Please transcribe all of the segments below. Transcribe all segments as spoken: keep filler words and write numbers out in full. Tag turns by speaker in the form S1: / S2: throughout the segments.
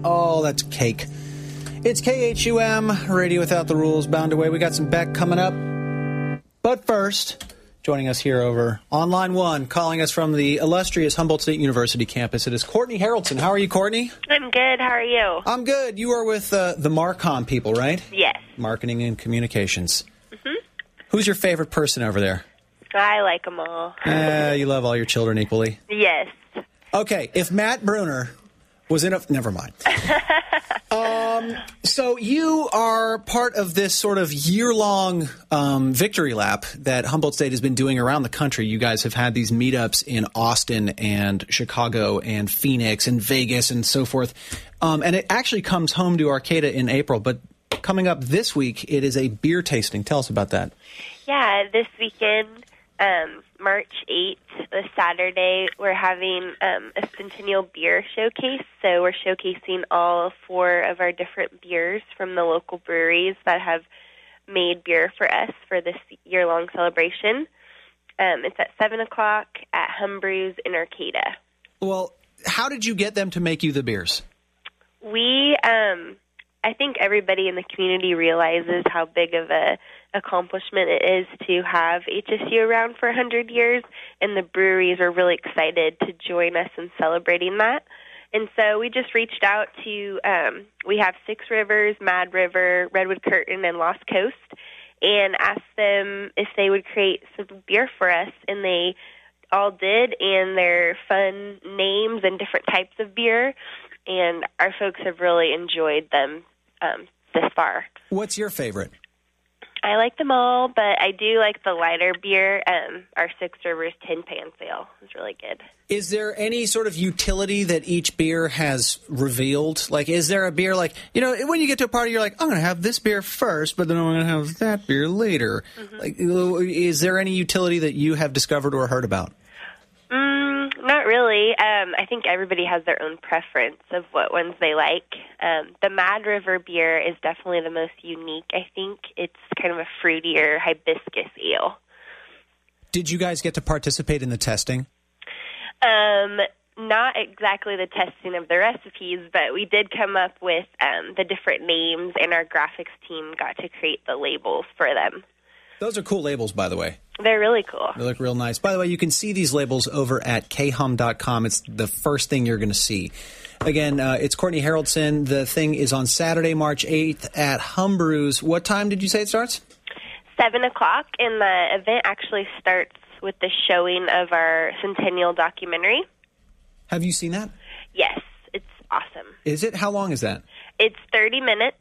S1: Oh, that's cake. It's K H U M, Radio Without the Rules, bound away. We got some Beck coming up. But first, joining us here over on line one, calling us from the illustrious Humboldt State University campus, it is Courtney Haraldson. How are you, Courtney?
S2: I'm good. How are you?
S1: I'm good. You are with uh, the Marcom people, right?
S2: Yes.
S1: Marketing and Communications.
S2: Mm-hmm.
S1: Who's your favorite person over there?
S2: I like them all.
S1: Uh, you love all your children equally?
S2: Yes.
S1: Okay, if Matt Bruner was in a... Never mind. um, so you are part of this sort of year-long um, victory lap that Humboldt State has been doing around the country. You guys have had these meetups in Austin and Chicago and Phoenix and Vegas and so forth. Um, and it actually comes home to Arcata in April. But coming up this week, it is a beer tasting. Tell us about that.
S2: Yeah, this weekend... Um, March eighth, this Saturday, we're having um, a Centennial Beer Showcase. So we're showcasing all four of our different beers from the local breweries that have made beer for us for this year-long celebration. Um, it's at seven o'clock at Humbrews in Arcata.
S1: Well, how did you get them to make you the beers?
S2: We, um, I think everybody in the community realizes how big of a accomplishment it is to have H S U around for one hundred years, and the breweries are really excited to join us in celebrating that. And so we just reached out to, um, we have Six Rivers, Mad River, Redwood Curtain, and Lost Coast, and asked them if they would create some beer for us, and they all did, and they're fun names and different types of beer, and our folks have really enjoyed them um, this far.
S1: What's your favorite?
S2: I like them all, but I do like the lighter beer. Um, our Six Rivers Tin Pan Sale is really good.
S1: Is there any sort of utility that each beer has revealed? Like, is there a beer like, you know, when you get to a party, you're like, I'm going to have this beer first, but then I'm going to have that beer later. Mm-hmm. Like, is there any utility that you have discovered or heard about?
S2: Mm, not really. Um, I think everybody has their own preference of what ones they like. Um, the Mad River beer is definitely the most unique, I think. It's kind of a fruitier hibiscus ale.
S1: Did you guys get to participate in the testing?
S2: Um, not exactly the testing of the recipes, but we did come up with um, the different names, and our graphics team got to create the labels for them.
S1: Those are cool labels, by the way.
S2: They're really cool.
S1: They look real nice. By the way, you can see these labels over at k hum dot com. It's the first thing you're going to see. Again, uh, it's Courtney Haraldson. The thing is on Saturday, March eighth at Humbrews. What time did you say it starts?
S2: seven o'clock, and the event actually starts with the showing of our Centennial documentary.
S1: Have you seen that?
S2: Yes, it's awesome.
S1: Is it? How long is that?
S2: It's thirty minutes,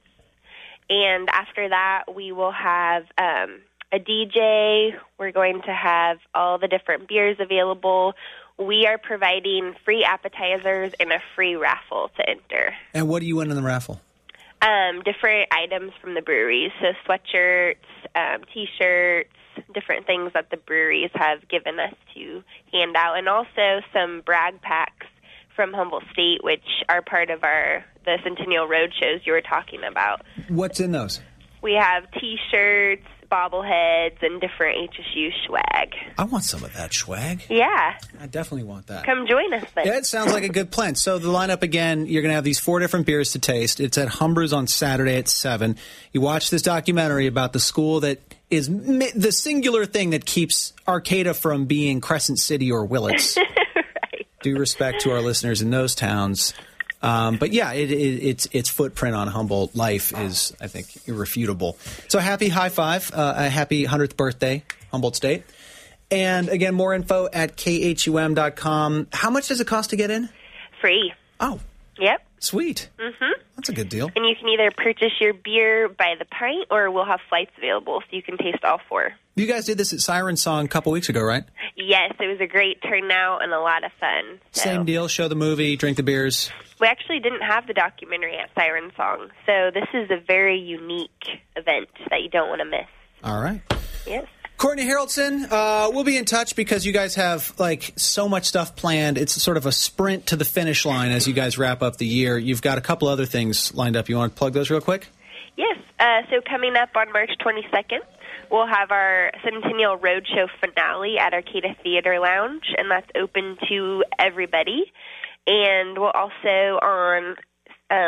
S2: and after that, we will have... Um, a D J. We're going to have all the different beers available. We are providing free appetizers and a free raffle to enter.
S1: And what do you win in the raffle?
S2: Um, different items from the breweries, so sweatshirts, um, T-shirts, different things that the breweries have given us to hand out, and also some brag packs from Humboldt State, which are part of our the Centennial Road shows you were talking about.
S1: What's in those? We
S2: have T-shirts, bobbleheads, and different H S U swag.
S1: I want some of that swag.
S2: Yeah.
S1: I definitely want that.
S2: Come join us then.
S1: Yeah, it sounds like a good plan. So the lineup, again, you're going to have these four different beers to taste. It's at Humbrews on Saturday at seven. You watch this documentary about the school that is mi- the singular thing that keeps Arcata from being Crescent City or Willits.
S2: Right.
S1: Due respect to our listeners in those towns. Um, but yeah, it, it, its its footprint on Humboldt life is, I think, irrefutable. So happy high five, uh, a happy hundredth birthday, Humboldt State. And again, more info at k h u m dot com. How much does it cost to get in?
S2: Free.
S1: Oh.
S2: Yep.
S1: Sweet.
S2: Mm-hmm.
S1: That's a good deal.
S2: And you can either purchase your beer by the pint, or we'll have flights available, so you can taste all four.
S1: You guys did this at Siren Song a couple weeks ago, right?
S2: Yes, it was a great turnout and a lot of fun. So.
S1: Same deal, show the movie, drink the beers.
S2: We actually didn't have the documentary at Siren Song, so this is a very unique event that you don't want to miss.
S1: All right.
S2: Yes.
S1: Courtney Haraldson, uh, we'll be in touch because you guys have like so much stuff planned. It's sort of a sprint to the finish line as you guys wrap up the year. You've got a couple other things lined up. You want to plug those real quick?
S2: Yes. Uh, so coming up on March twenty-second, we'll have our Centennial Roadshow finale at Arcata Theater Lounge, and that's open to everybody. And we'll also, on um,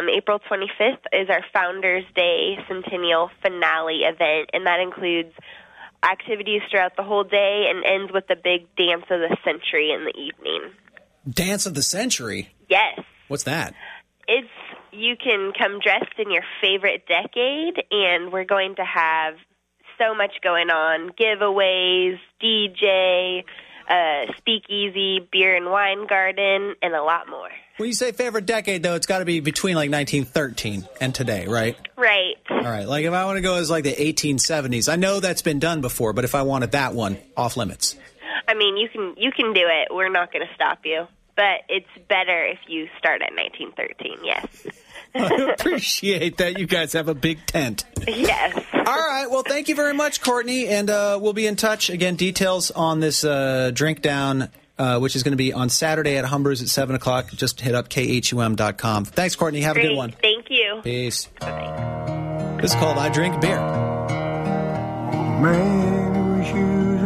S2: um, April twenty-fifth is our Founders Day Centennial Finale event, and that includes activities throughout the whole day and ends with the big Dance of the Century in the evening.
S1: Dance of the Century?
S2: Yes.
S1: What's that?
S2: It's you can come dressed in your favorite decade, and we're going to have so much going on. Giveaways, D J, uh, speakeasy, beer and wine garden, and a lot more.
S1: When you say favorite decade, though, it's got to be between like nineteen thirteen and today, right?
S2: Right.
S1: All right. Like if I want to go as like the eighteen seventies, I know that's been done before, but if I wanted that one, off limits.
S2: I mean, you can you can do it. We're not going to stop you. But it's better if you start at nineteen thirteen, yes.
S1: I appreciate that you guys have a big tent.
S2: Yes.
S1: All right. Well, thank you very much, Courtney, and uh, we'll be in touch. Again, details on this uh, drink down, uh, which is going to be on Saturday at Humber's at seven o'clock. Just hit up K H U M dot com. Thanks, Courtney. Have
S2: Great.
S1: a good one.
S2: Thank you.
S1: Peace.
S2: Bye.
S1: This is called I Drink Beer.
S3: Man.